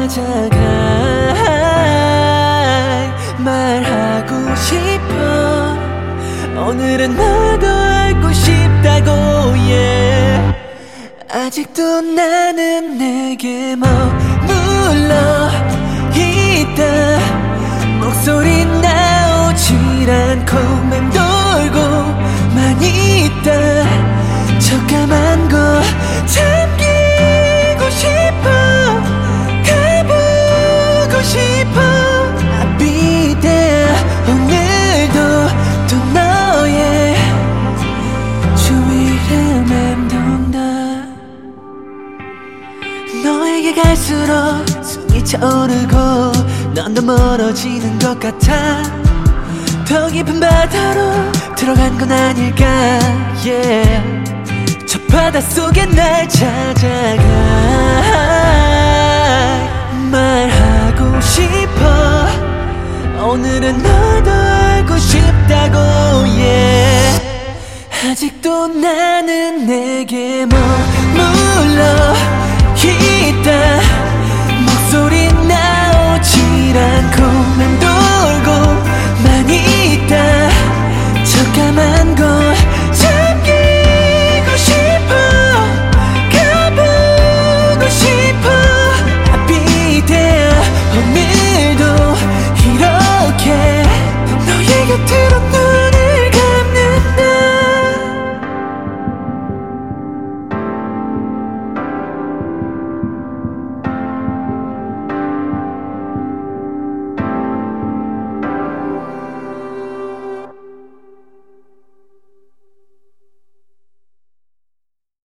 찾아가. 말하고 싶어. 오늘은 너도 알고 싶다고. yeah. 아직도 나는 내게 머물러 있다. 목소리 나오질 않고 맴돌고만 있다. 저 까만 거 잠기고 싶어. 가보고 싶어. I'll be there. 오늘도 또 너의 주위를 맴돈다. 너에게 갈수록 숨이 차오르고 넌 더 멀어지는 것 같아. 더 깊은 바다로 들어간 건 아닐까. yeah. 저 바닷속에 날 찾아가. 말하고 싶어. 오늘은 너도 알고 싶다고. yeah. 아직도 나는 내게 머물러